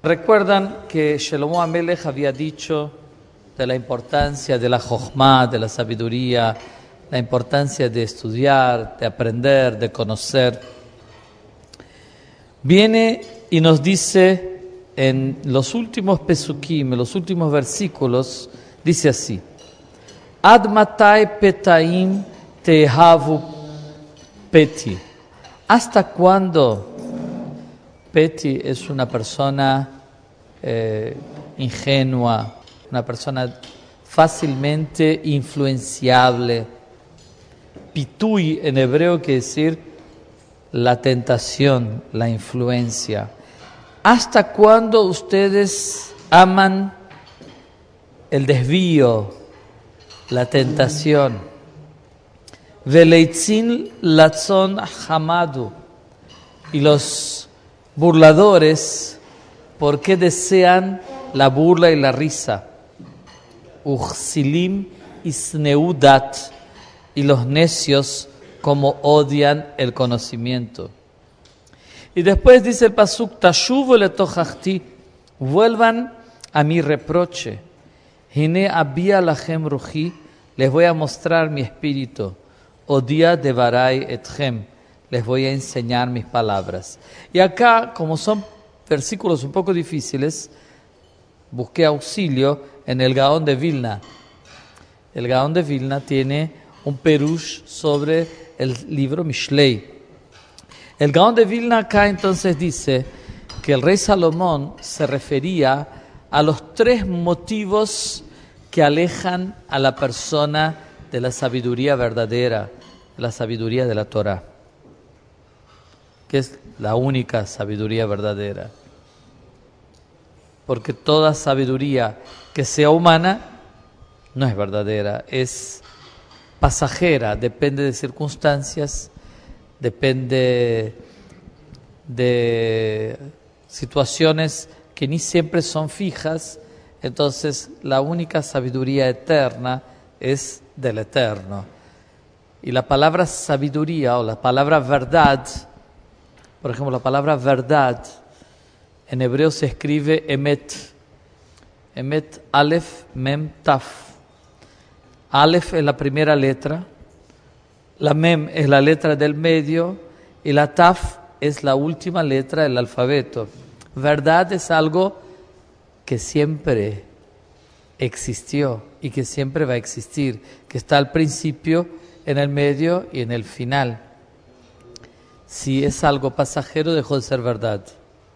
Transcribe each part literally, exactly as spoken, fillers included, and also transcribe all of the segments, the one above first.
Recuerdan que Shlomo HaMelech había dicho de la importancia de la Jochma, de la sabiduría, la importancia de estudiar, de aprender, de conocer. Viene y nos dice en los últimos pesukim, en los últimos versículos, dice así: Ad matai petaim tehavu peti. ¿Hasta cuándo? Peti es una persona eh, ingenua, una persona fácilmente influenciable. Pitui en hebreo quiere decir la tentación, la influencia. ¿Hasta cuándo ustedes aman el desvío, la tentación? Veleitzin latzon hamadu. Y los burladores, ¿por qué desean la burla y la risa? Uchsilim isneudat. Y los necios, como odian el conocimiento. Y después dice el pasuk: Tashuvu letochachti, vuelvan a mi reproche. Hine abia lachem ruchi, les voy a mostrar mi espíritu. Odia devarai etchem, les voy a enseñar mis palabras. Y acá, como son versículos un poco difíciles, busqué auxilio en el Gaón de Vilna. El Gaón de Vilna tiene un perush sobre el libro Mishlei. El Gaón de Vilna acá entonces dice que el rey Salomón se refería a los tres motivos que alejan a la persona de la sabiduría verdadera, de la sabiduría de la Torah, que es la única sabiduría verdadera. Porque toda sabiduría que sea humana no es verdadera, es pasajera, depende de circunstancias, depende de situaciones que ni siempre son fijas. Entonces la única sabiduría eterna es del Eterno. Y la palabra sabiduría o la palabra verdad, por ejemplo, la palabra verdad en hebreo se escribe emet. Emet, alef, mem, taf. Alef es la primera letra, la mem es la letra del medio y la taf es la última letra del alfabeto. Verdad es algo que siempre existió y que siempre va a existir, que está al principio, en el medio y en el final. Si es algo pasajero, dejó de ser verdad.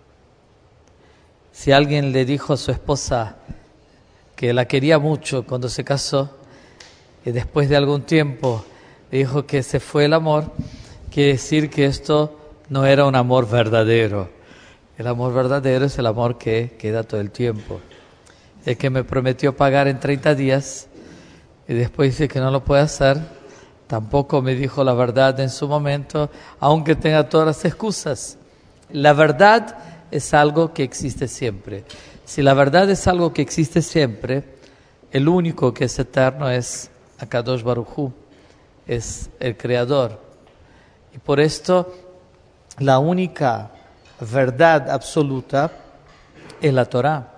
Si alguien le dijo a su esposa que la quería mucho cuando se casó, y después de algún tiempo dijo que se fue el amor, quiere decir que esto no era un amor verdadero. El amor verdadero es el amor que queda todo el tiempo. El que me prometió pagar en treinta días y después dice que no lo puede hacer, tampoco me dijo la verdad en su momento, aunque tenga todas las excusas. La verdad es algo que existe siempre. Si la verdad es algo que existe siempre, el único que es eterno es Akadosh Baruj Hu, es el Creador. Y por esto la única verdad absoluta es la Torah.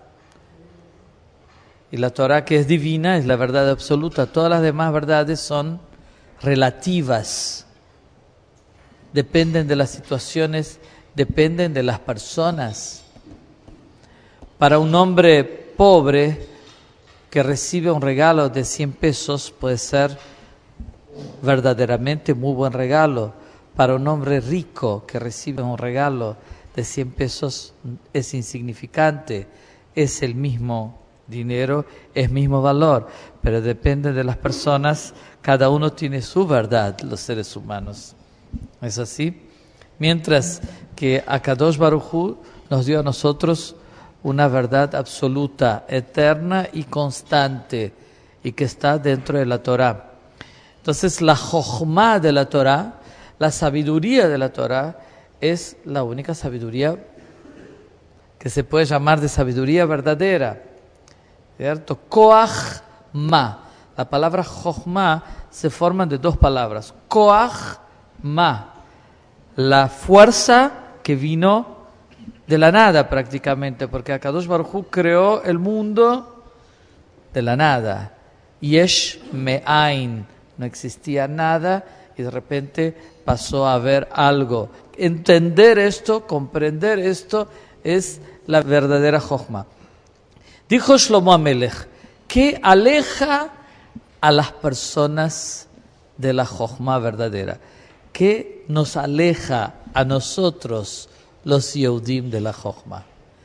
Y la Torah, que es divina, es la verdad absoluta. Todas las demás verdades son relativas. Dependen de las situaciones, dependen de las personas. Para un hombre pobre que recibe un regalo de cien pesos puede ser verdaderamente muy buen regalo. Para un hombre rico que recibe un regalo de cien pesos es insignificante, es el mismo dinero, es mismo valor, pero depende de las personas, cada uno tiene su verdad, los seres humanos. ¿Es así? Mientras que Akadosh Baruj Hu nos dio a nosotros una verdad absoluta, eterna y constante, y que está dentro de la Torah. Entonces la Jochma de la Torah, la sabiduría de la Torah, es la única sabiduría que se puede llamar de sabiduría verdadera, ¿cierto? Koach ma. La palabra Jochma se forma de dos palabras. Koach ma, la fuerza que vino de la nada prácticamente, porque Akadosh Baruj Hu creó el mundo de la nada. Yesh me'ain, no existía nada y de repente pasó a haber algo. Entender esto, comprender esto, es la verdadera Jochma. Dijo Shlomo Amelech, ¿qué aleja a las personas de la Jochma verdadera? ¿Qué nos aleja a nosotros, los Yehudim, de la Jochma?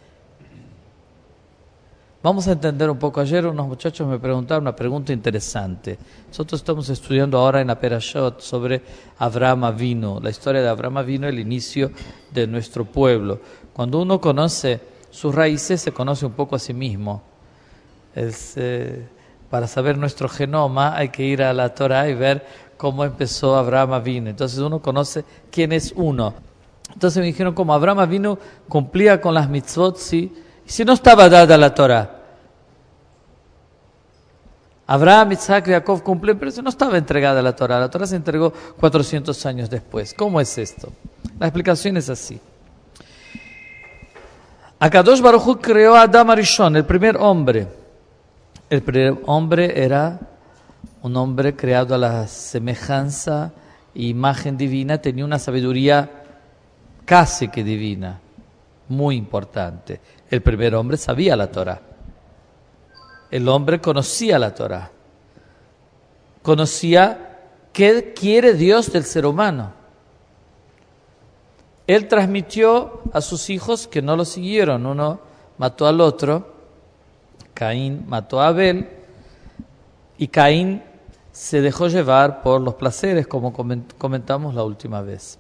Vamos a entender un poco. Ayer unos muchachos me preguntaron una pregunta interesante. Nosotros estamos estudiando ahora en la Perashot sobre Avraham Avinu, la historia de Avraham Avinu, el inicio de nuestro pueblo. Cuando uno conoce sus raíces, se conoce un poco a sí mismo. Es, eh, para saber nuestro genoma hay que ir a la Torah y ver cómo empezó Avraham Avinu. Entonces uno conoce quién es uno. Entonces me dijeron, como Avraham Avinu cumplía con las mitzvot, sí, y si no estaba dada la Torah. Abraham, Isaac y Jacob cumplen, pero si no estaba entregada la Torah. La Torah se entregó cuatrocientos años después. ¿Cómo es esto? La explicación es así. Akadosh Baruj Hu creó a Adam Arishon, el primer hombre. El primer hombre era un hombre creado a la semejanza e imagen divina, tenía una sabiduría casi que divina, muy importante. El primer hombre sabía la Torah. El hombre conocía la Torah. Conocía qué quiere Dios del ser humano. Él transmitió a sus hijos que no lo siguieron. Uno mató al otro. Caín mató a Abel. Y Caín se dejó llevar por los placeres, como comentamos la última vez.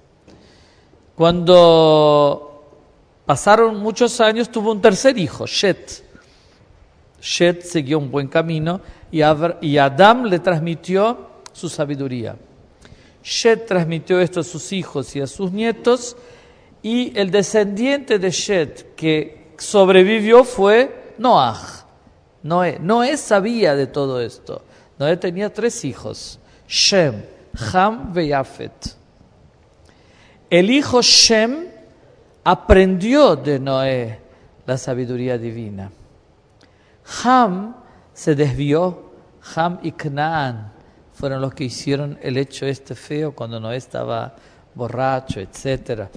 Cuando pasaron muchos años, tuvo un tercer hijo, Shet. Shet siguió un buen camino y, Abra- y Adam le transmitió su sabiduría. Shet transmitió esto a sus hijos y a sus nietos, y el descendiente de Shet que sobrevivió fue Noaj. Noé. Noé sabía de todo esto. Noé tenía tres hijos, Shem, Ham y Yafet. El hijo Shem aprendió de Noé la sabiduría divina. Ham se desvió. Ham y Canaán fueron los que hicieron el hecho este feo cuando Noé estaba borracho, etcétera,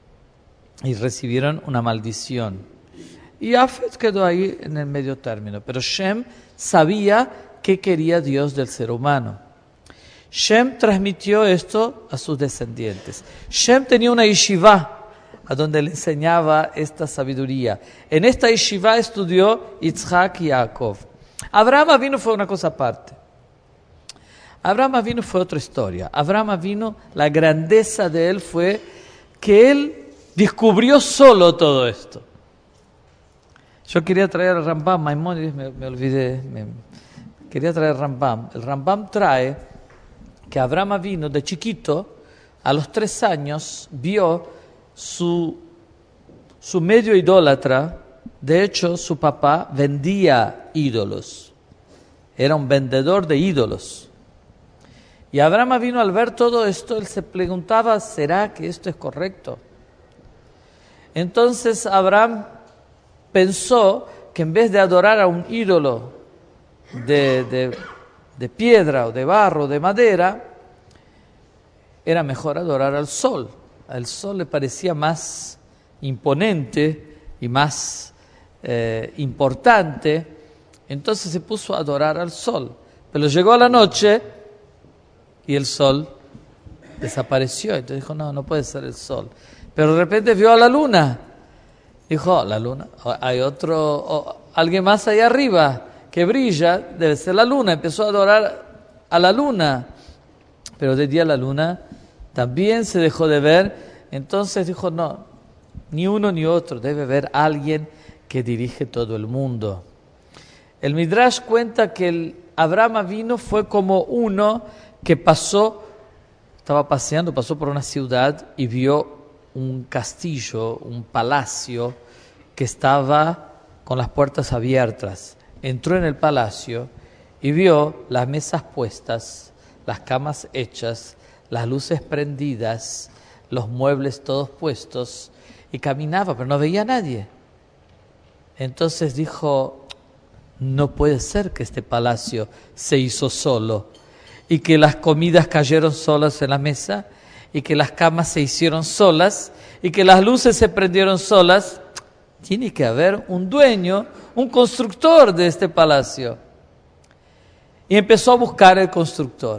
y recibieron una maldición. Y Afet quedó ahí en el medio término, pero Shem sabía qué quería Dios del ser humano. Shem transmitió esto a sus descendientes. Shem tenía una yeshiva a donde le enseñaba esta sabiduría. En esta yeshiva estudió Yitzhak y Jacob. Abraham Avinu fue una cosa aparte. Abraham Avinu fue otra historia. Abraham Avinu, la grandeza de él fue que él descubrió solo todo esto. Yo quería traer al Rambam, Maimónides, me, me olvidé. Me, quería traer al Rambam. El Rambam trae que Abraham Avinu, de chiquito, a los tres años, vio Su, su medio idólatra. De hecho, su papá vendía ídolos. Era un vendedor de ídolos. Y Abraham vino al ver todo esto, él se preguntaba, ¿será que esto es correcto? Entonces Abraham pensó que en vez de adorar a un ídolo de, de, de piedra o de barro o de madera, era mejor adorar al sol. Al sol le parecía más imponente y más eh, importante, entonces se puso a adorar al sol. Pero llegó a la noche y el sol desapareció. Entonces dijo, no, no puede ser el sol. Pero de repente vio a la luna. Dijo, oh, la luna, hay otro, oh, alguien más ahí arriba que brilla, debe ser la luna. Empezó a adorar a la luna, pero de día la luna también se dejó de ver. Entonces dijo, no, ni uno ni otro, debe haber alguien que dirige todo el mundo. El Midrash cuenta que el Abraham vino fue como uno que pasó, estaba paseando, pasó por una ciudad y vio un castillo, un palacio que estaba con las puertas abiertas. Entró en el palacio y vio las mesas puestas, las camas hechas, las luces prendidas, los muebles todos puestos, y caminaba, pero no veía a nadie. Entonces dijo, no puede ser que este palacio se hizo solo y que las comidas cayeron solas en la mesa y que las camas se hicieron solas y que las luces se prendieron solas. Tiene que haber un dueño, un constructor de este palacio. Y empezó a buscar el constructor.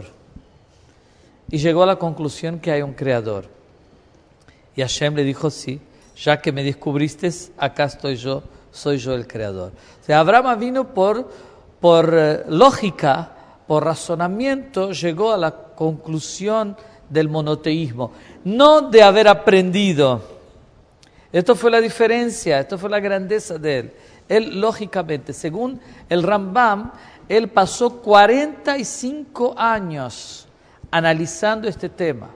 Y llegó a la conclusión que hay un creador. Y Hashem le dijo, sí, ya que me descubriste, acá estoy yo, soy yo el creador. O sea, Abraham vino por, por eh, lógica, por razonamiento, llegó a la conclusión del monoteísmo. No de haber aprendido. Esto fue la diferencia, esto fue la grandeza de él. Él, lógicamente, según el Rambam, él pasó cuarenta y cinco años analizando este tema.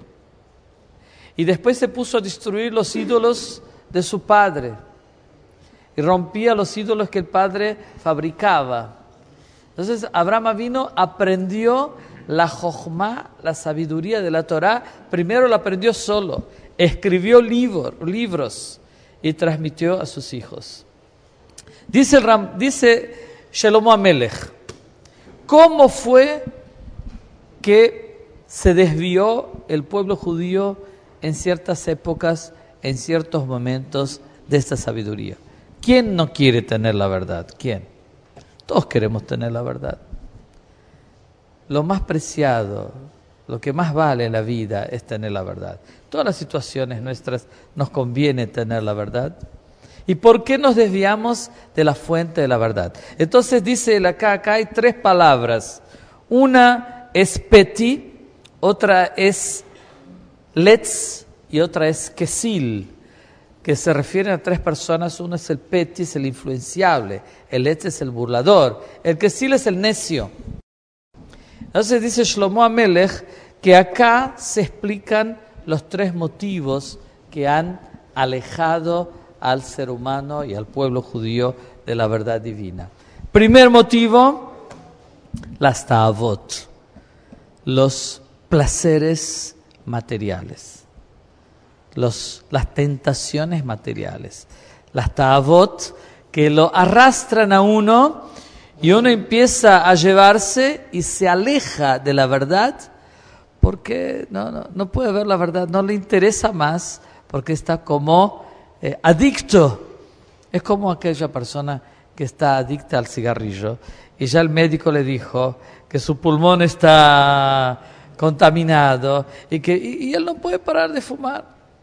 Y después se puso a destruir los ídolos de su padre. Y rompía los ídolos que el padre fabricaba. Entonces, Abraham vino, aprendió la jochma, la sabiduría de la Torá. Primero la aprendió solo. Escribió libro, libros y transmitió a sus hijos. Dice, el Ram, dice Shlomo Amelech, ¿cómo fue que se desvió el pueblo judío en ciertas épocas, en ciertos momentos de esta sabiduría? ¿Quién no quiere tener la verdad? ¿Quién? Todos queremos tener la verdad. Lo más preciado, lo que más vale en la vida es tener la verdad. Todas las situaciones nuestras nos conviene tener la verdad. ¿Y por qué nos desviamos de la fuente de la verdad? Entonces dice él acá, acá hay tres palabras. Una es peti, otra es letz y otra es kesil, que se refieren a tres personas. Uno es el peti, es el influenciable, el letz es el burlador, el kesil es el necio. Entonces dice Shlomo Amelech que acá se explican los tres motivos que han alejado al ser humano y al pueblo judío de la verdad divina. Primer motivo, las ta'avot, los placeres materiales, los, las tentaciones materiales. Las ta'avot que lo arrastran a uno y uno empieza a llevarse y se aleja de la verdad porque no, no, no puede ver la verdad, no le interesa más porque está como eh, adicto. Es como aquella persona que está adicta al cigarrillo y ya el médico le dijo que su pulmón está contaminado y que y, y él no puede parar de fumar.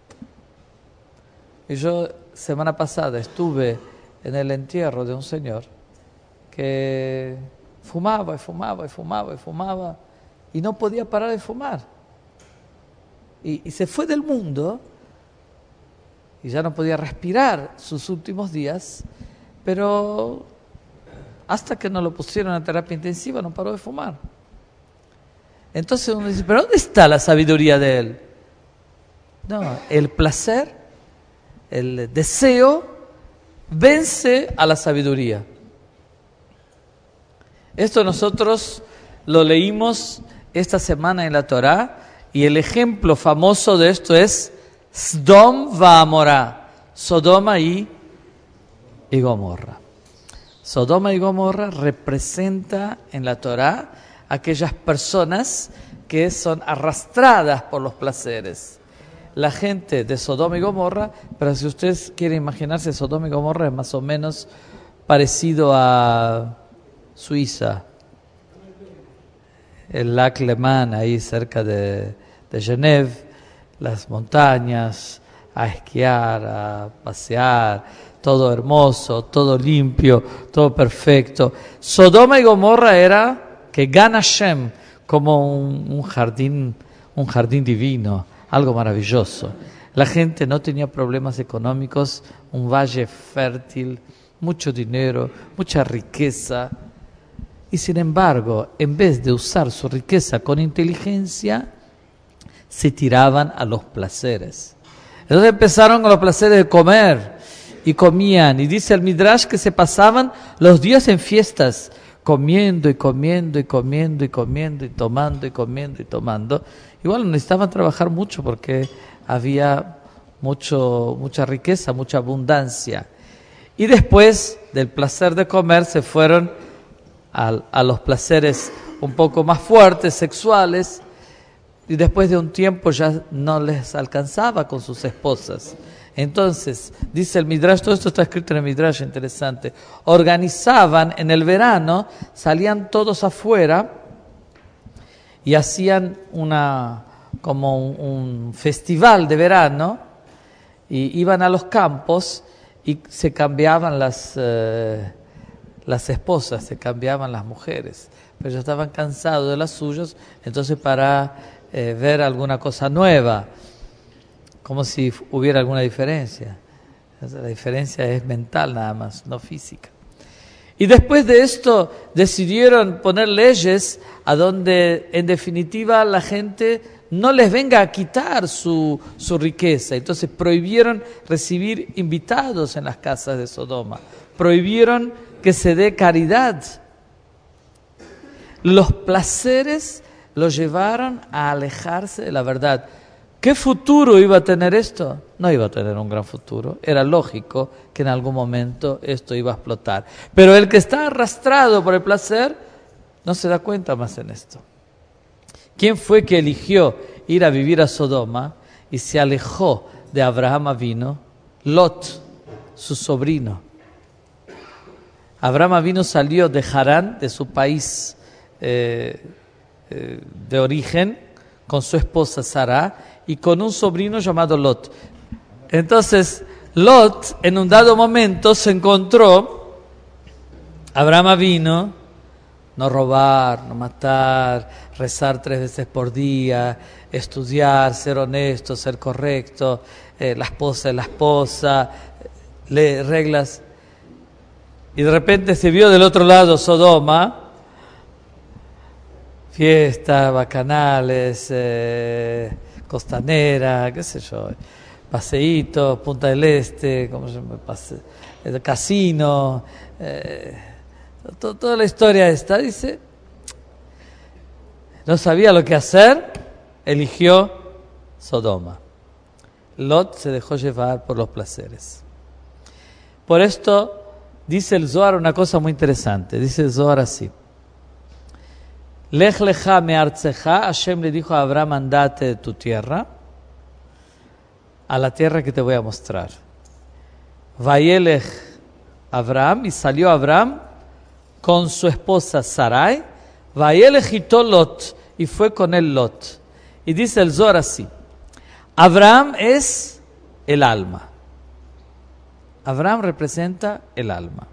Y yo semana pasada estuve en el entierro de un señor que fumaba y fumaba y fumaba y fumaba y no podía parar de fumar. Y, y se fue del mundo y ya no podía respirar sus últimos días, pero hasta que no lo pusieron a terapia intensiva no paró de fumar. Entonces uno dice, ¿pero dónde está la sabiduría de él? No, el placer, el deseo vence a la sabiduría. Esto nosotros lo leímos esta semana en la Torá y el ejemplo famoso de esto es Sdom va Amorá, Sodoma y, y Gomorra. Sodoma y Gomorra representa en la Torá aquellas personas que son arrastradas por los placeres. La gente de Sodoma y Gomorra, pero si ustedes quieren imaginarse, Sodoma y Gomorra es más o menos parecido a Suiza, el Lac Léman, ahí cerca de, de Genève, las montañas, a esquiar, a pasear, todo hermoso, todo limpio, todo perfecto. Sodoma y Gomorra era que Gan Hashem, como un, un jardín, un jardín divino, algo maravilloso. La gente no tenía problemas económicos, un valle fértil, mucho dinero, mucha riqueza. Y sin embargo, en vez de usar su riqueza con inteligencia, se tiraban a los placeres. Entonces empezaron con los placeres de comer y comían. Y dice el Midrash que se pasaban los días en fiestas, comiendo y comiendo y comiendo y comiendo y tomando y comiendo y tomando. Igual no necesitaban trabajar mucho porque había mucho, mucha riqueza, mucha abundancia. Y después del placer de comer se fueron a, a los placeres un poco más fuertes, sexuales, y después de un tiempo ya no les alcanzaba con sus esposas. Entonces, dice el Midrash, todo esto está escrito en el Midrash, interesante, organizaban en el verano, salían todos afuera y hacían una, como un, un festival de verano, y iban a los campos y se cambiaban las, eh, las esposas, se cambiaban las mujeres, pero ya estaban cansados de las suyas, entonces para eh, ver alguna cosa nueva, como si hubiera alguna diferencia. La diferencia es mental nada más, no física. Y después de esto decidieron poner leyes a donde en definitiva la gente no les venga a quitar su, su riqueza. Entonces prohibieron recibir invitados en las casas de Sodoma. Prohibieron que se dé caridad. Los placeres los llevaron a alejarse de la verdad. ¿Qué futuro iba a tener esto? No iba a tener un gran futuro. Era lógico que en algún momento esto iba a explotar. Pero el que está arrastrado por el placer no se da cuenta más en esto. ¿Quién fue que eligió ir a vivir a Sodoma y se alejó de Abraham Avinu? Lot, su sobrino. Abraham Avinu salió de Harán, de su país eh, eh, de origen, con su esposa Sará y con un sobrino llamado Lot. Entonces, Lot, en un dado momento, se encontró, Abraham Avinu, no robar, no matar, rezar tres veces por día, estudiar, ser honesto, ser correcto, eh, la esposa es la esposa, le, reglas. Y de repente se vio del otro lado Sodoma, fiestas, bacanales, eh, costanera, qué sé yo, paseítos, Punta del Este, ¿cómo se llama? Pase, el casino, eh, to, toda la historia esta, dice, no sabía lo que hacer, eligió Sodoma. Lot se dejó llevar por los placeres. Por esto dice el Zohar una cosa muy interesante, dice el Zohar así: Lech lecha me'artzecha, Hashem le dijo a Abraham, andate de tu tierra a la tierra que te voy a mostrar. Vayelech Abraham, y salió Abraham con su esposa Sarai, Vayelech ito Lot, y fue con él Lot. Y dice el Zohar así: Abraham es el alma. Abraham representa el alma.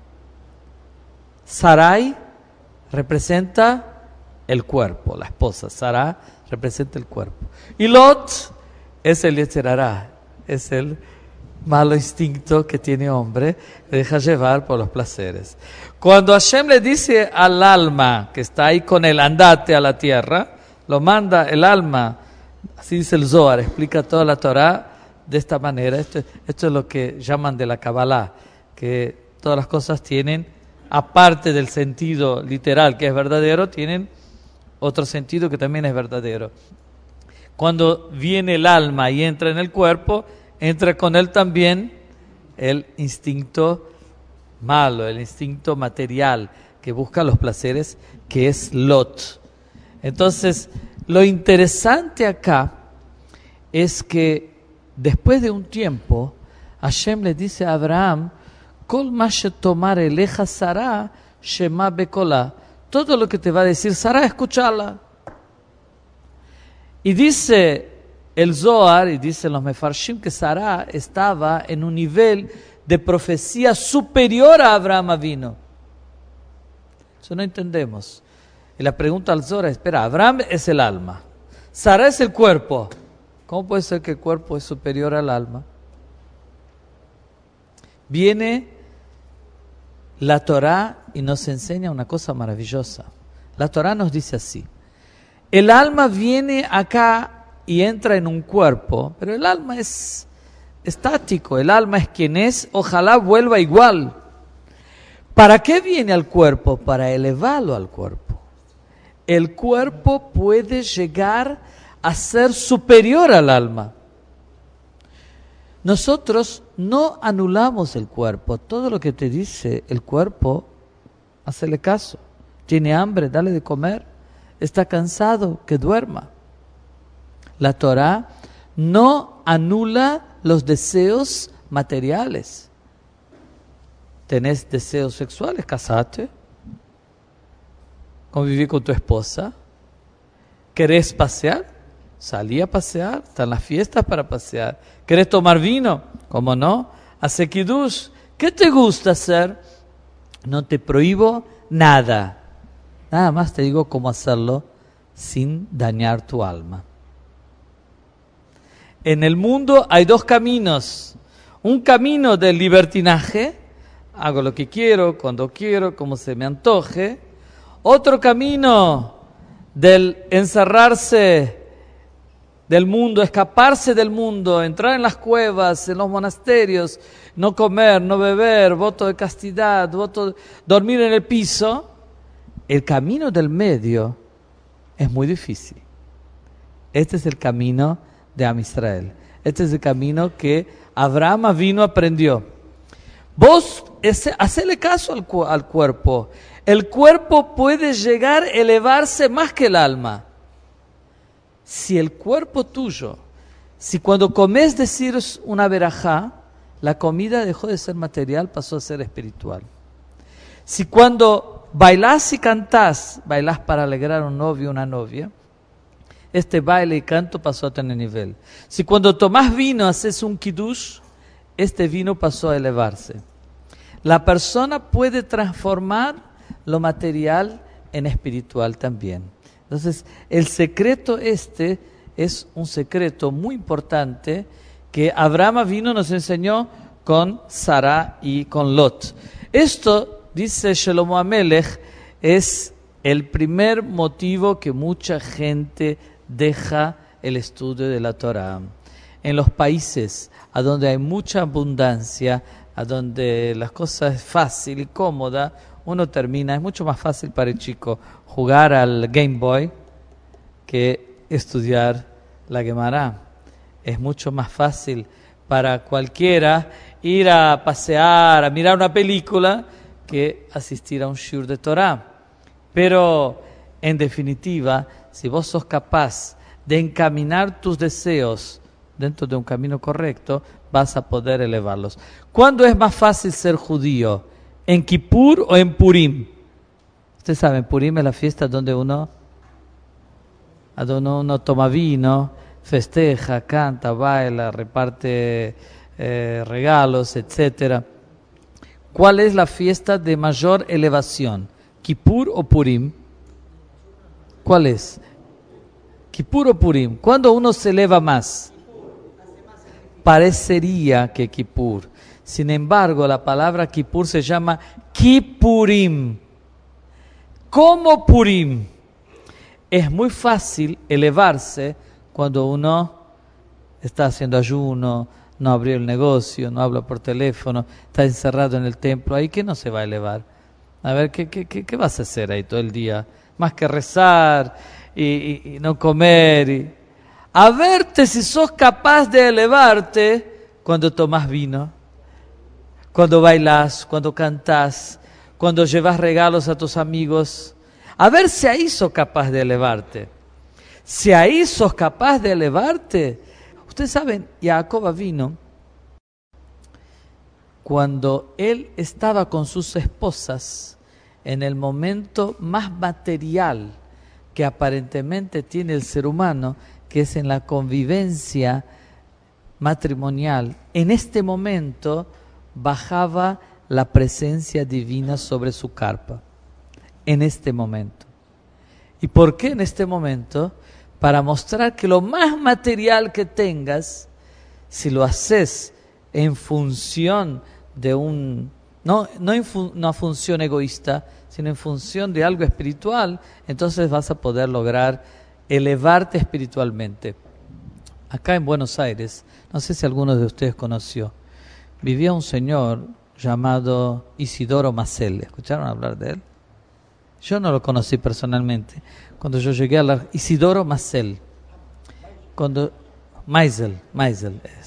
Sarai representa el cuerpo, la esposa. Sará representa el cuerpo. Y Lot es el Yetzer Hará, es el malo instinto que tiene hombre, le deja llevar por los placeres. Cuando Hashem le dice al alma que está ahí con él, andate a la tierra, lo manda el alma, así dice el Zohar, explica toda la Torah de esta manera. Esto, esto es lo que llaman de la Kabbalah, que todas las cosas tienen, aparte del sentido literal que es verdadero, tienen otro sentido que también es verdadero. Cuando viene el alma y entra en el cuerpo, entra con él también el instinto malo, el instinto material que busca los placeres, que es Lot. Entonces, lo interesante acá es que después de un tiempo, Hashem le dice a Abraham, Kol ma shetomar eleja Sará, shema bekola. Todo lo que te va a decir Sará, escúchala. Y dice el Zohar, y dicen los Mefarshim, que Sará estaba en un nivel de profecía superior a Abraham Avinu. Eso no entendemos. Y la pregunta al Zohar es, espera, Abraham es el alma, Sará es el cuerpo. ¿Cómo puede ser que el cuerpo es superior al alma? Viene la Torá y nos enseña una cosa maravillosa. La Torá nos dice así: el alma viene acá y entra en un cuerpo, pero el alma es estático, el alma es quien es, ojalá vuelva igual. ¿Para qué viene al cuerpo? Para elevarlo al cuerpo. El cuerpo puede llegar a ser superior al alma. Nosotros no anulamos el cuerpo. Todo lo que te dice el cuerpo, hacele caso. Tiene hambre, dale de comer. Está cansado, que duerma. La Torá no anula los deseos materiales. ¿Tenés deseos sexuales? Casate. Conviví con tu esposa. ¿Querés pasear? Salí a pasear. Están las fiestas para pasear. ¿Querés tomar vino? ¿Cómo no? Hace kiddush. ¿Qué te gusta hacer? No te prohíbo nada. Nada más te digo cómo hacerlo sin dañar tu alma. En el mundo hay dos caminos. Un camino del libertinaje. Hago lo que quiero, cuando quiero, como se me antoje. Otro camino del encerrarse del mundo, escaparse del mundo, entrar en las cuevas, en los monasterios, no comer, no beber, voto de castidad, voto de dormir en el piso. El camino del medio es muy difícil. Este es el camino de Am Israel. Este es el camino que Abraham vino aprendió. Vos, ese, hacele caso al, al cuerpo. El cuerpo puede llegar a elevarse más que el alma. Si el cuerpo tuyo, si cuando comes decís una verajá, la comida dejó de ser material, pasó a ser espiritual. Si cuando bailás y cantás, bailás para alegrar a un novio o una novia, este baile y canto pasó a tener nivel. Si cuando tomás vino haces un kiddush, este vino pasó a elevarse. La persona puede transformar lo material en espiritual también. Entonces, el secreto este es un secreto muy importante que Abraham vino nos enseñó con Sara y con Lot. Esto, dice Shlomo Amelech, es el primer motivo que mucha gente deja el estudio de la Torá. En los países a donde hay mucha abundancia, a donde las cosas es fácil y cómoda, uno termina, es mucho más fácil para el chico jugar al Game Boy que estudiar la Gemara. Es mucho más fácil para cualquiera ir a pasear, a mirar una película, que asistir a un shiur de Torah. Pero, en definitiva, si vos sos capaz de encaminar tus deseos dentro de un camino correcto, vas a poder elevarlos. ¿Cuándo es más fácil ser judío? ¿En Kippur o en Purim? Ustedes saben, Purim es la fiesta donde uno, donde uno toma vino, festeja, canta, baila, reparte eh, regalos, etcétera. ¿Cuál es la fiesta de mayor elevación? ¿Kippur o Purim? ¿Cuál es? ¿Kippur o Purim? ¿Cuándo uno se eleva más? Parecería que Kippur. Sin embargo, la palabra Kippur se llama Kippurim. ¿Cómo Purim? Es muy fácil elevarse cuando uno está haciendo ayuno, no abrió el negocio, no habla por teléfono, está encerrado en el templo. Ahí, ¿qué no se va a elevar? A ver, ¿qué, qué, qué, qué vas a hacer ahí todo el día? Más que rezar y, y, y no comer. Y... A verte si sos capaz de elevarte cuando tomás vino, cuando bailás, cuando cantás, cuando llevas regalos a tus amigos. A ver si ahí sos capaz de elevarte. Si ahí sos capaz de elevarte. Ustedes saben, Jacob vino cuando él estaba con sus esposas en el momento más material que aparentemente tiene el ser humano, que es en la convivencia matrimonial. En este momento bajaba la presencia divina sobre su carpa. En este momento. ¿Y por qué en este momento? Para mostrar que lo más material que tengas, si lo haces en función de un, no, no en fun, una función egoísta, sino en función de algo espiritual, entonces vas a poder lograr elevarte espiritualmente. Acá en Buenos Aires, no sé si alguno de ustedes conoció, vivía un señor llamado Isidoro Macel. ¿Escucharon hablar de él? Yo no lo conocí personalmente. Cuando yo llegué a la... Isidoro Macel. Cuando... Maisel, Maisel.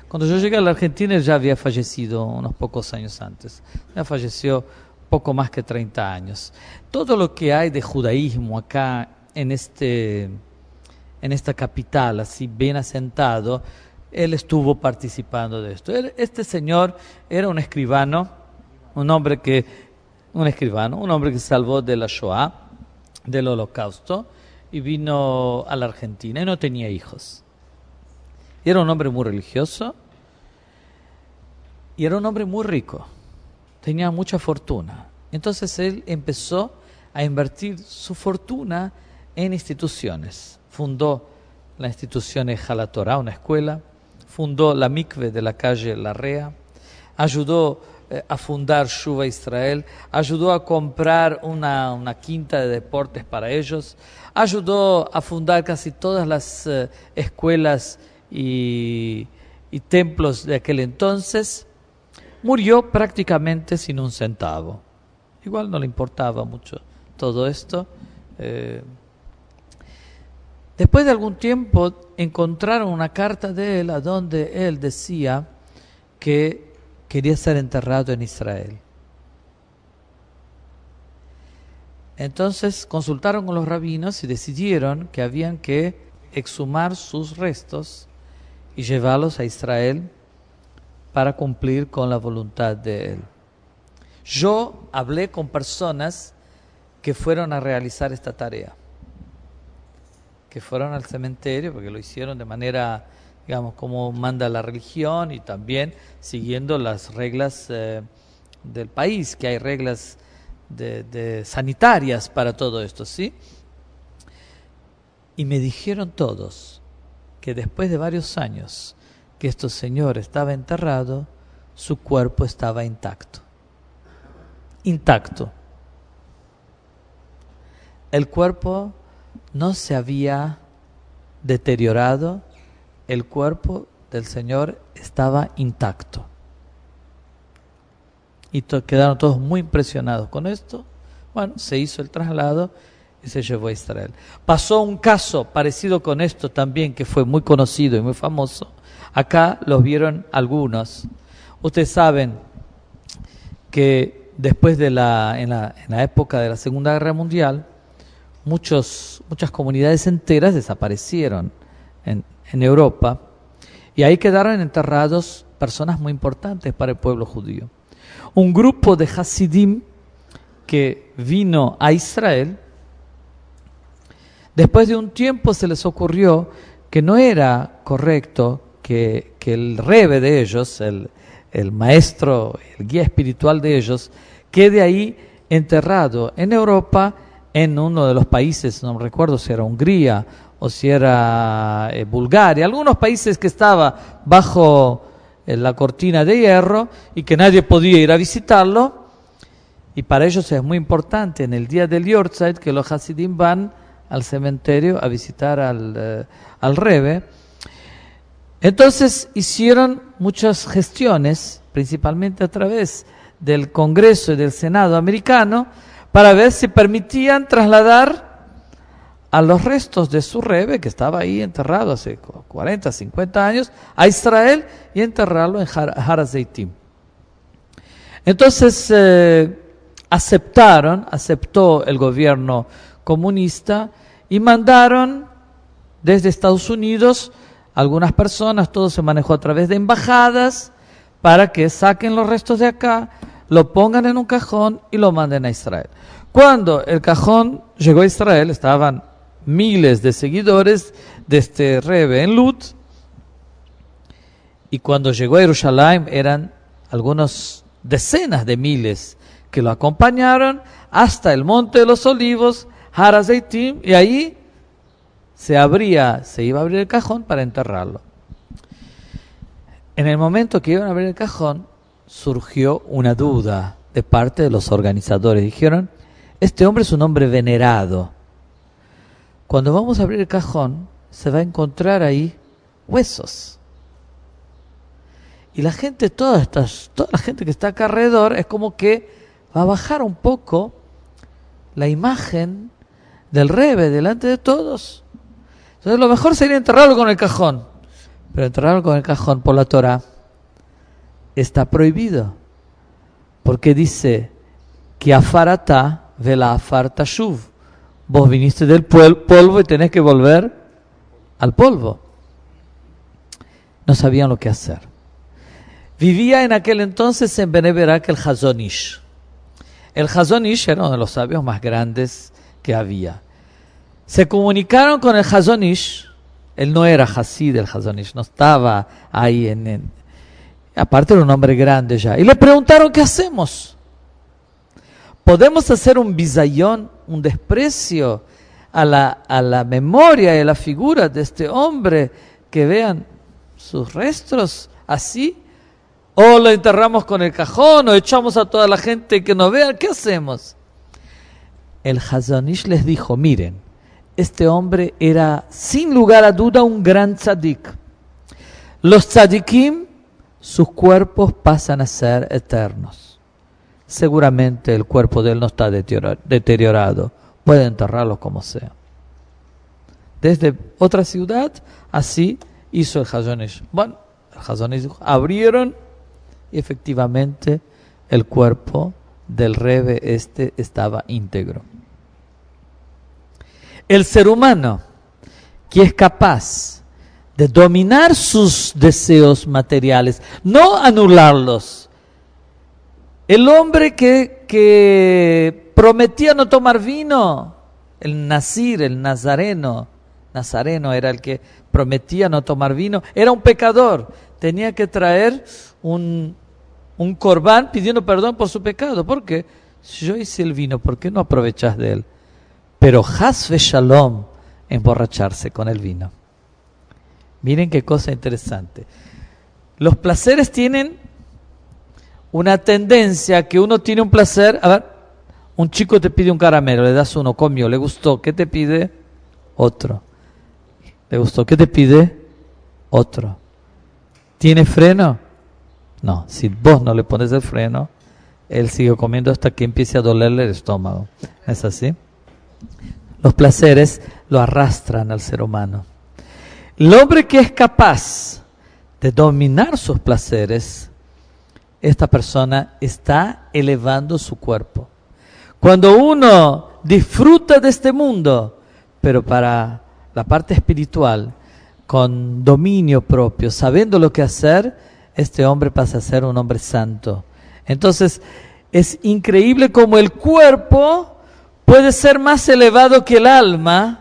Cuando yo llegué a la Argentina, él ya había fallecido unos pocos años antes. Ya falleció poco más que treinta años. Todo lo que hay de judaísmo acá en, este, en esta capital, así bien asentado, él estuvo participando de esto. Este señor era un escribano, un hombre que, un escribano, un hombre que se salvó de la Shoah, del Holocausto, y vino a la Argentina y no tenía hijos. Y era un hombre muy religioso y era un hombre muy rico. Tenía mucha fortuna. Entonces él empezó a invertir su fortuna en instituciones. Fundó la institución Ejala Torah, una escuela. Fundó la mikve de la calle Larrea. Ayudó eh, a fundar Shuva Israel. Ayudó a comprar una, una quinta de deportes para ellos. Ayudó a fundar casi todas las eh, escuelas y, y templos de aquel entonces. Murió prácticamente sin un centavo. Igual no le importaba mucho todo esto. Eh, después de algún tiempo encontraron una carta de él a donde él decía que quería ser enterrado en Israel. Entonces consultaron con los rabinos y decidieron que habían que exhumar sus restos y llevarlos a Israel para cumplir con la voluntad de él. Yo hablé con personas que fueron a realizar esta tarea, que fueron al cementerio, porque lo hicieron de manera, digamos, como manda la religión y también siguiendo las reglas eh, del país, que hay reglas de, de sanitarias para todo esto, ¿sí? Y me dijeron todos que después de varios años que este señor estaba enterrado, su cuerpo estaba intacto. Intacto. El cuerpo no se había deteriorado, el cuerpo del Señor estaba intacto. Y to- quedaron todos muy impresionados con esto. Bueno, se hizo el traslado y se llevó a Israel. Pasó un caso parecido con esto también, que fue muy conocido y muy famoso. Acá los vieron algunos. Ustedes saben que después de la en, la, en la época de la Segunda Guerra Mundial, muchos, muchas comunidades enteras desaparecieron en, en Europa, y ahí quedaron enterrados personas muy importantes para el pueblo judío. Un grupo de Hasidim que vino a Israel, después de un tiempo se les ocurrió que no era correcto que, que el rebe de ellos, el, el maestro, el guía espiritual de ellos, quede ahí enterrado en Europa, en uno de los países, no recuerdo si era Hungría o si era eh, Bulgaria, algunos países que estaba bajo eh, la cortina de hierro y que nadie podía ir a visitarlo. Y para ellos es muy importante en el día del Yortzeit que los Hasidim van al cementerio a visitar al, eh, al Rebbe. Entonces hicieron muchas gestiones, principalmente a través del Congreso y del Senado americano, para ver si permitían trasladar a los restos de su Rebbe, que estaba ahí enterrado hace cuarenta, cincuenta años, a Israel y enterrarlo en Har, Har HaZeitim. Entonces eh, aceptaron, aceptó el gobierno comunista y mandaron desde Estados Unidos algunas personas, todo se manejó a través de embajadas, para que saquen los restos de acá, lo pongan en un cajón y lo manden a Israel. Cuando el cajón llegó a Israel, estaban miles de seguidores de este Rebbe en Lut, y cuando llegó a Jerusalén eran algunas decenas de miles que lo acompañaron hasta el Monte de los Olivos, Har HaZeitim, y ahí se abría, se iba a abrir el cajón para enterrarlo. En el momento que iban a abrir el cajón, surgió una duda de parte de los organizadores. Dijeron, este hombre es un hombre venerado. Cuando vamos a abrir el cajón, se va a encontrar ahí huesos. Y la gente, toda, esta, toda la gente que está acá alrededor, es como que va a bajar un poco la imagen del Rebbe delante de todos. Entonces lo mejor sería enterrarlo con el cajón. Pero enterrarlo con el cajón por la Torah está prohibido. Porque dice que afarata vela afarta shuv. Vos viniste del polvo y tenés que volver al polvo. No sabían lo que hacer. Vivía en aquel entonces en Bnei Brak el Chazon Ish. El Chazon Ish era uno de los sabios más grandes que había. Se comunicaron con el Chazon Ish. Él no era Hasid del Chazon Ish, no estaba ahí en, en... Aparte era un hombre grande ya. Y le preguntaron, ¿qué hacemos? ¿Podemos hacer un bizayón, un desprecio a la, a la memoria y a la figura de este hombre, que vean sus restos así? ¿O lo enterramos con el cajón? ¿O echamos a toda la gente que nos vea? ¿Qué hacemos? El Chazon Ish les dijo, miren, este hombre era sin lugar a duda un gran tzadik. Los tzadikim, sus cuerpos pasan a ser eternos. Seguramente el cuerpo de él no está deteriorado. Puede enterrarlo como sea. Desde otra ciudad, así hizo el Chazon Ish. Bueno, el Chazon Ish dijo, abrieron y efectivamente el cuerpo del Rebbe este estaba íntegro. El ser humano que es capaz de dominar sus deseos materiales, no anularlos. El hombre que, que prometía no tomar vino, el nazir, el nazareno, nazareno era el que prometía no tomar vino, era un pecador, tenía que traer un, un corbán pidiendo perdón por su pecado. ¿Por qué? Si yo hice el vino, ¿por qué no aprovechás de él? Pero has ve shalom, emborracharse con el vino. Miren qué cosa interesante. Los placeres tienen una tendencia que uno tiene un placer. A ver, un chico te pide un caramelo, le das uno, comió, le gustó, ¿qué te pide? Otro. ¿Le gustó? ¿Qué te pide? Otro. ¿Tiene freno? No, si vos no le pones el freno, él sigue comiendo hasta que empiece a dolerle el estómago. ¿Es así? Los placeres lo arrastran al ser humano. El hombre que es capaz de dominar sus placeres, esta persona está elevando su cuerpo. Cuando uno disfruta de este mundo, pero para la parte espiritual, con dominio propio, sabiendo lo que hacer, este hombre pasa a ser un hombre santo. Entonces, es increíble cómo el cuerpo puede ser más elevado que el alma,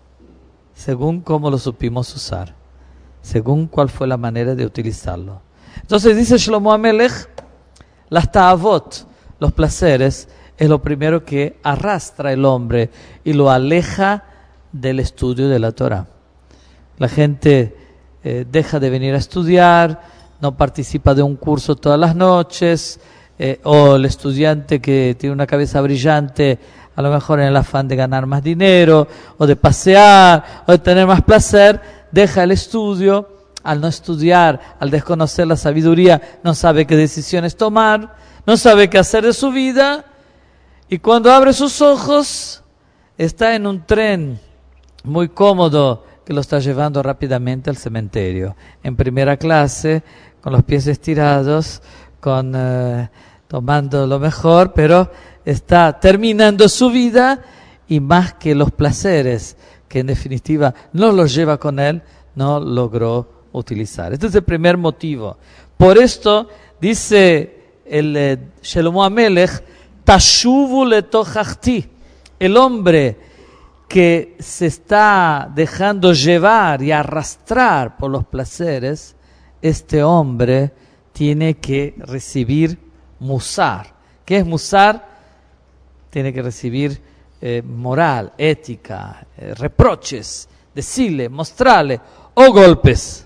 según cómo lo supimos usar, según cuál fue la manera de utilizarlo. Entonces dice Shlomo HaMelech, las ta'avot, los placeres, es lo primero que arrastra el hombre y lo aleja del estudio de la Torah. La gente eh, deja de venir a estudiar, no participa de un curso todas las noches, eh, o el estudiante que tiene una cabeza brillante, a lo mejor en el afán de ganar más dinero, o de pasear, o de tener más placer, deja el estudio. Al no estudiar, al desconocer la sabiduría, no sabe qué decisiones tomar, no sabe qué hacer de su vida, y cuando abre sus ojos, está en un tren muy cómodo que lo está llevando rápidamente al cementerio, en primera clase, con los pies estirados, con eh, tomando lo mejor, pero está terminando su vida, y más que los placeres que en definitiva no los lleva con él, no logró utilizar. Este es el primer motivo. Por esto dice el eh, Shlomo HaMelech, Tashuvu letochachti, el hombre que se está dejando llevar y arrastrar por los placeres, este hombre tiene que recibir musar. ¿Qué es musar? Tiene que recibir eh, moral, ética, eh, reproches, decirle, mostrarle, o golpes.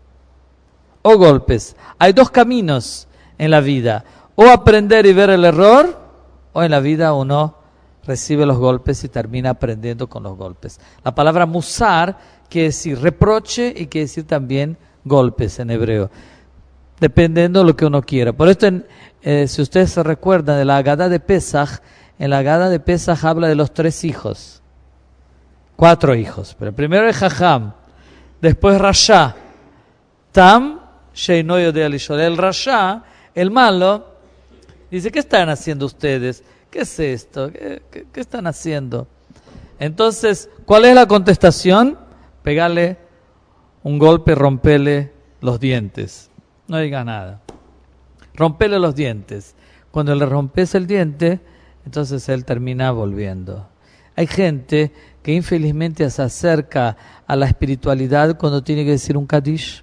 O golpes. Hay dos caminos en la vida, o aprender y ver el error, o en la vida uno recibe los golpes y termina aprendiendo con los golpes. La palabra musar quiere decir reproche y quiere decir también golpes en hebreo, dependiendo de lo que uno quiera. Por esto, en, eh, si ustedes se recuerdan de la Agadá de Pesach, en la Agadá de Pesach habla de los tres hijos, cuatro hijos, pero primero es Jajam, después Rasha, Tam sheino yodea lishor. El rasha, el malo, dice, ¿qué están haciendo ustedes? ¿Qué es esto? ¿Qué, qué, qué están haciendo? Entonces, ¿cuál es la contestación? Pegarle un golpe, rompele los dientes. No diga nada. Rompele los dientes. Cuando le rompes el diente, entonces él termina volviendo. Hay gente que infelizmente se acerca a la espiritualidad cuando tiene que decir un Kadish.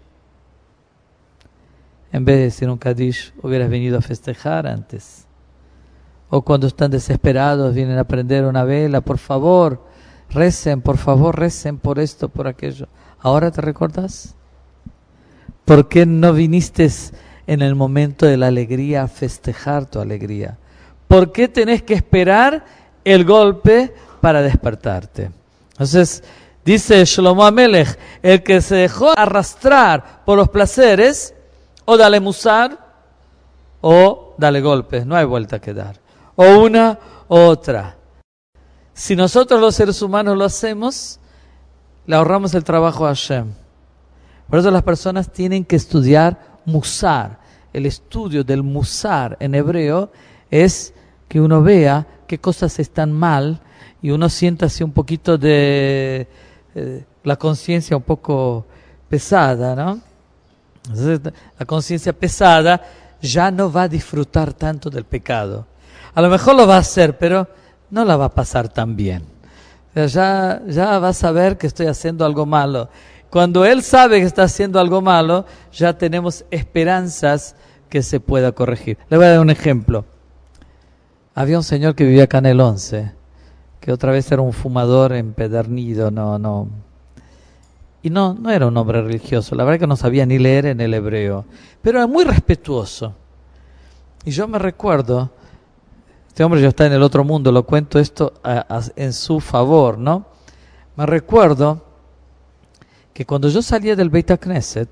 En vez de decir un Kadish, hubieras venido a festejar antes. O cuando están desesperados, vienen a prender una vela. Por favor, recen, por favor, recen por esto, por aquello. ¿Ahora te recordás? ¿Por qué no viniste en el momento de la alegría a festejar tu alegría? ¿Por qué tenés que esperar el golpe para despertarte? Entonces, dice Shlomo Amelech, el que se dejó arrastrar por los placeres, o dale musar, o dale golpes, no hay vuelta que dar. O una o otra. Si nosotros los seres humanos lo hacemos, le ahorramos el trabajo a Hashem. Por eso las personas tienen que estudiar musar. El estudio del musar en hebreo es que uno vea qué cosas están mal y uno sienta así un poquito de eh, la conciencia un poco pesada, ¿no? Entonces, la conciencia pesada ya no va a disfrutar tanto del pecado. A lo mejor lo va a hacer, pero no la va a pasar tan bien. O sea, ya, ya va a saber que estoy haciendo algo malo. Cuando él sabe que está haciendo algo malo, ya tenemos esperanzas que se pueda corregir. Le voy a dar un ejemplo. Había un señor que vivía acá en el once, que otra vez era un fumador empedernido, no, no. Y no, no era un hombre religioso, la verdad que no sabía ni leer en el hebreo, pero era muy respetuoso. Y yo me recuerdo, este hombre ya está en el otro mundo, lo cuento esto a, a, en su favor, ¿no? Me recuerdo que cuando yo salía del Beit HaKnesset,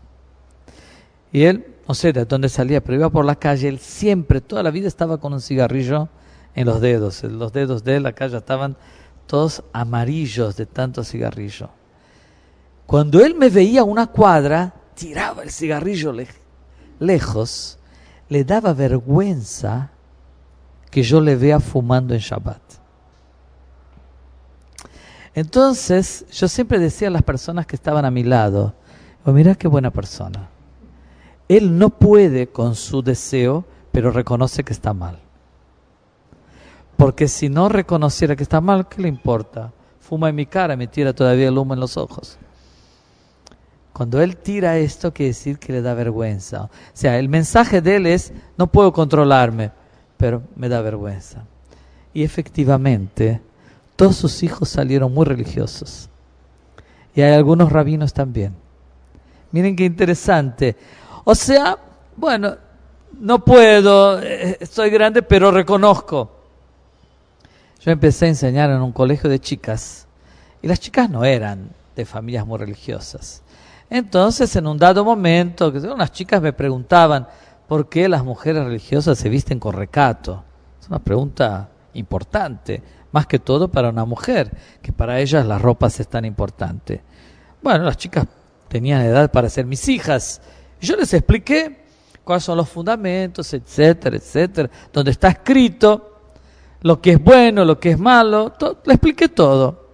y él, no sé de dónde salía, pero iba por la calle, él siempre, toda la vida estaba con un cigarrillo en los dedos. Los dedos de él acá ya estaban todos amarillos de tanto cigarrillo. Cuando él me veía a una cuadra, tiraba el cigarrillo le- lejos, le daba vergüenza que yo le vea fumando en Shabbat. Entonces, yo siempre decía a las personas que estaban a mi lado, oh, mirá qué buena persona. Él no puede con su deseo, pero reconoce que está mal. Porque si no reconociera que está mal, ¿qué le importa? Fuma en mi cara y me tira todavía el humo en los ojos. Cuando él tira esto, quiere decir que le da vergüenza. O sea, el mensaje de él es, no puedo controlarme, pero me da vergüenza. Y efectivamente, todos sus hijos salieron muy religiosos. Y hay algunos rabinos también. Miren qué interesante. O sea, bueno, no puedo, estoy grande, pero reconozco. Yo empecé a enseñar en un colegio de chicas, y las chicas no eran de familias muy religiosas. Entonces, en un dado momento, unas chicas me preguntaban, ¿por qué las mujeres religiosas se visten con recato? Es una pregunta importante, más que todo para una mujer, que para ellas las ropas es tan importante. Bueno, las chicas tenían edad para ser mis hijas. Y yo les expliqué cuáles son los fundamentos, etcétera, etcétera, donde está escrito lo que es bueno, lo que es malo, to- le expliqué todo.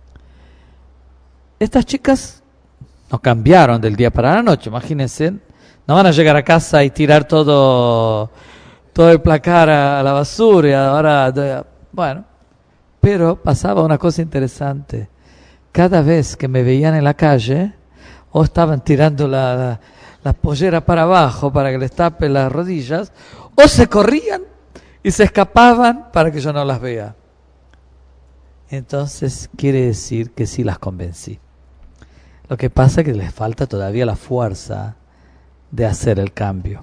Estas chicas no cambiaron del día para la noche, imagínense, no van a llegar a casa y tirar todo, todo el placar a, a la basura, y ahora, de, bueno, pero pasaba una cosa interesante. Cada vez que me veían en la calle, o estaban tirando la, la, la pollera para abajo para que les tape las rodillas, o se corrían y se escapaban para que yo no las vea. Entonces quiere decir que sí las convencí. Lo que pasa es que les falta todavía la fuerza de hacer el cambio.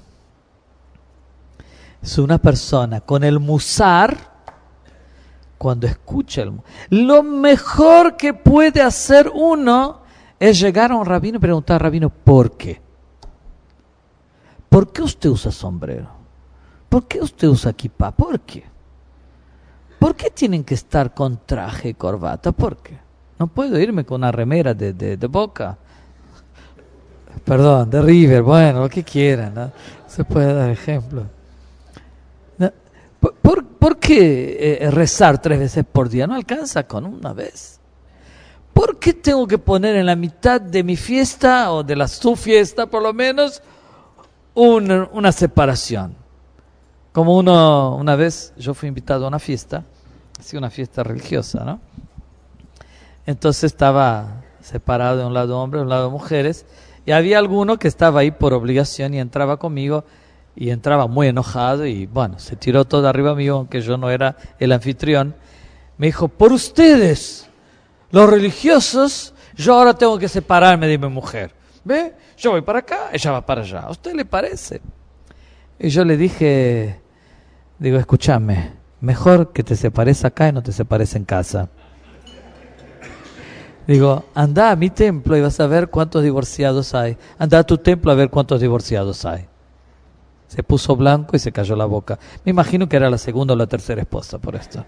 Es una persona con el musar, cuando escucha el musar, lo mejor que puede hacer uno es llegar a un rabino y preguntar al rabino, ¿por qué? ¿Por qué usted usa sombrero? ¿Por qué usted usa kippah? ¿Por qué? ¿Por qué tienen que estar con traje y corbata? ¿Por qué? No puedo irme con una remera de, de, de Boca. perdón, de River, bueno, lo que quieran, ¿no? Se puede dar ejemplo. ¿No? ¿Por, por, por qué eh, rezar tres veces por día? ¿No alcanza con una vez? ¿Por qué tengo que poner en la mitad de mi fiesta, o de la su fiesta por lo menos, un, una separación? Como uno, una vez yo fui invitado a una fiesta, así una fiesta religiosa, ¿no? Entonces estaba separado de un lado hombres, de un lado mujeres, y había alguno que estaba ahí por obligación y entraba conmigo, y entraba muy enojado, y bueno, se tiró todo arriba mío, aunque yo no era el anfitrión. Me dijo, por ustedes, los religiosos, yo ahora tengo que separarme de mi mujer. ¿Ve? Yo voy para acá, ella va para allá. ¿A usted le parece? Y yo le dije, digo, escúchame, mejor que te separes acá y no te separes en casa. Digo, anda a mi templo y vas a ver cuántos divorciados hay. Anda a tu templo a ver cuántos divorciados hay. Se puso blanco y se cayó la boca. Me imagino que era la segunda o la tercera esposa por esto.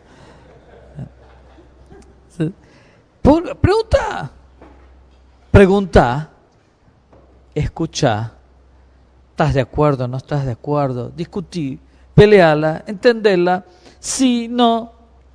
Por, pregunta, pregunta, escucha, ¿estás de acuerdo, no estás de acuerdo? Discutí, peleala, entenderla, sí, no.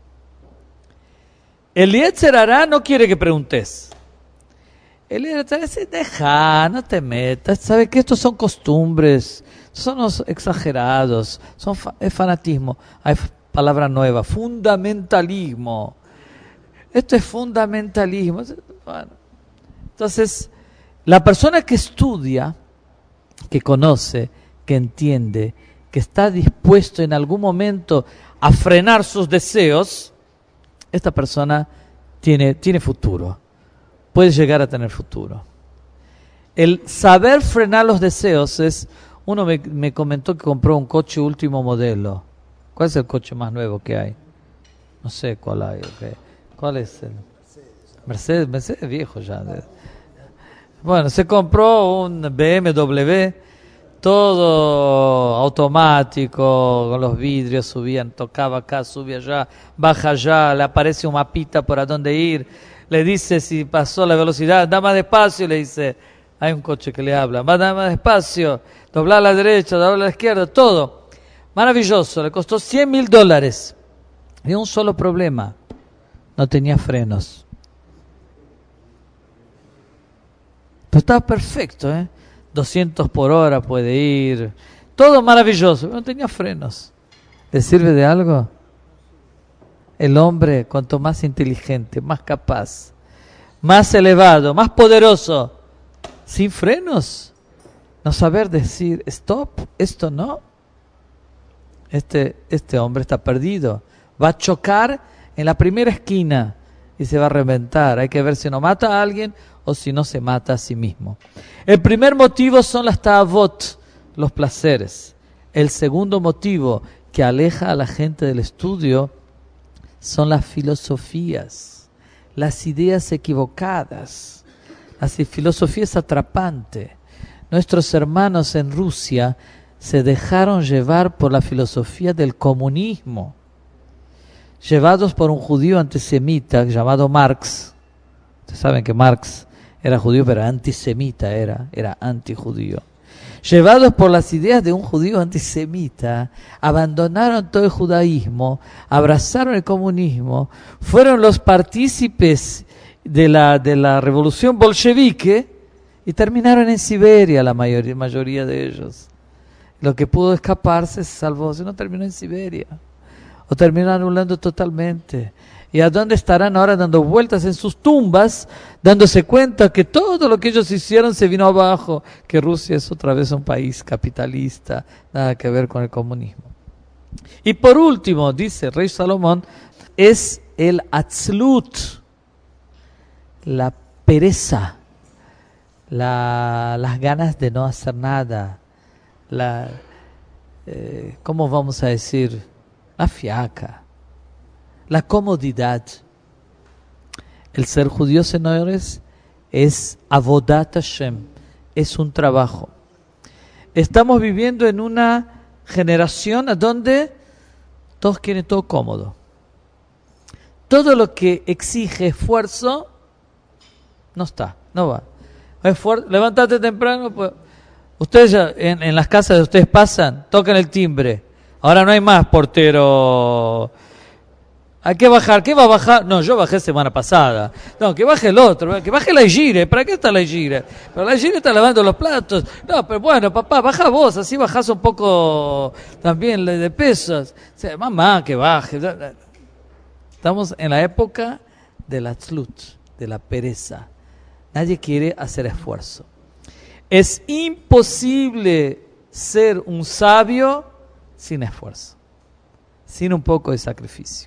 El Yetzer Hará no quiere que preguntes. El Yetzer Hará dice, deja, no te metas, sabes que estos son costumbres, son los exagerados, son fa es fanatismo. Hay palabra nueva, fundamentalismo. Esto es fundamentalismo. Bueno, entonces, la persona que estudia, que conoce, que entiende, que está dispuesto en algún momento a frenar sus deseos, esta persona tiene, tiene futuro, puede llegar a tener futuro. El saber frenar los deseos es, uno me, me comentó que compró un coche último modelo. ¿Cuál es el coche más nuevo que hay? No sé cuál hay. Okay. ¿Cuál es el? Mercedes, Mercedes viejo ya. Bueno, se compró un B M W, todo automático, con los vidrios subían, tocaba acá, subía allá, baja allá, le aparece un mapita por a dónde ir, le dice si pasó la velocidad, da más despacio, le dice, hay un coche que le habla, va a dar más despacio, doblar a la derecha, doblar a la izquierda, todo. Maravilloso, le costó cien mil dólares. Y un solo problema, no tenía frenos. Pero estaba perfecto, ¿eh? doscientos por hora puede ir, todo maravilloso, pero no tenía frenos. ¿Le sirve de algo? El hombre, cuanto más inteligente, más capaz, más elevado, más poderoso, sin frenos, no saber decir stop, esto no, este, este hombre está perdido, va a chocar en la primera esquina y se va a reventar. Hay que ver si no mata a alguien o si no se mata a sí mismo. El primer motivo son las ta'avot, los placeres. El segundo motivo que aleja a la gente del estudio son las filosofías, las ideas equivocadas. La filosofía es atrapante. Nuestros hermanos en Rusia se dejaron llevar por la filosofía del comunismo, llevados por un judío antisemita llamado Marx. Ustedes saben que Marx era judío, pero antisemita era, era antijudío. Llevados por las ideas de un judío antisemita, abandonaron todo el judaísmo, abrazaron el comunismo, fueron los partícipes de la, de la revolución bolchevique y terminaron en Siberia la mayoría, mayoría de ellos. Lo que pudo escaparse se salvó, si no terminó en Siberia. O terminó anulando totalmente. ¿Y a dónde estarán ahora dando vueltas en sus tumbas, dándose cuenta que todo lo que ellos hicieron se vino abajo, que Rusia es otra vez un país capitalista, nada que ver con el comunismo? Y por último, dice el rey Salomón, es el atzlut, la pereza, la, las ganas de no hacer nada, la, eh, ¿cómo vamos a decir? La fiaca. La comodidad. El ser judío, señores, es avodat Hashem, es un trabajo. Estamos viviendo en una generación donde todos quieren todo cómodo. Todo lo que exige esfuerzo no está, no va. esfuer- levántate temprano. Pues. Ustedes ya, en, en las casas de ustedes pasan, tocan el timbre. Ahora no hay más portero. Hay que bajar. ¿Qué va a bajar? No, yo bajé semana pasada. No, que baje el otro. Que baje la Igire. ¿Para qué está la Igire? Pero la Igire está lavando los platos. No, pero bueno, papá, baja vos. Así bajás un poco también de pesos. O sea, mamá, que baje. Estamos en la época de la tzlut, de la pereza. Nadie quiere hacer esfuerzo. Es imposible ser un sabio sin esfuerzo, sin un poco de sacrificio,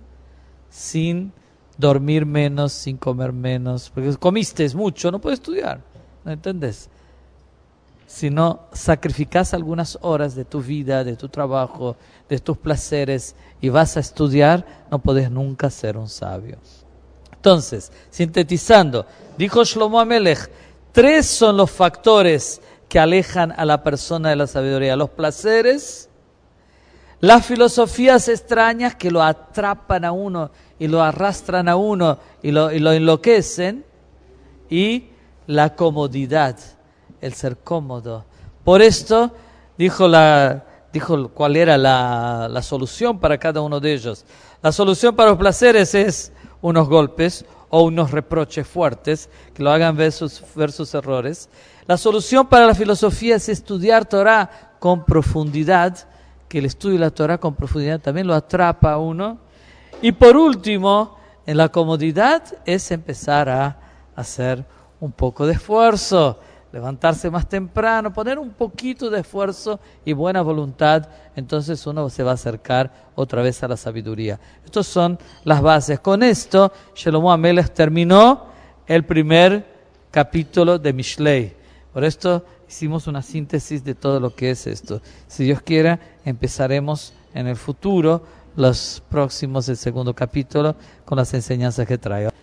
sin dormir menos, sin comer menos, porque comiste mucho, no puedes estudiar, ¿no entendés? Si no sacrificas algunas horas de tu vida, de tu trabajo, de tus placeres y vas a estudiar, no podés nunca ser un sabio. Entonces, sintetizando, dijo Shlomo Amelech, tres son los factores que alejan a la persona de la sabiduría: los placeres, las filosofías extrañas que lo atrapan a uno y lo arrastran a uno y lo, y lo enloquecen, y la comodidad, el ser cómodo. Por esto dijo, la, dijo cuál era la, la solución para cada uno de ellos. La solución para los placeres es unos golpes o unos reproches fuertes que lo hagan ver sus, ver sus errores. La solución para la filosofía es estudiar Torah con profundidad, que el estudio de la Torah con profundidad también lo atrapa a uno. Y por último, en la comodidad es empezar a hacer un poco de esfuerzo, levantarse más temprano, poner un poquito de esfuerzo y buena voluntad, entonces uno se va a acercar otra vez a la sabiduría. Estas son las bases. Con esto, Shlomo Amelech terminó el primer capítulo de Mishlei. Por esto hicimos una síntesis de todo lo que es esto. Si Dios quiera, empezaremos en el futuro los próximos, el segundo capítulo, con las enseñanzas que traigo.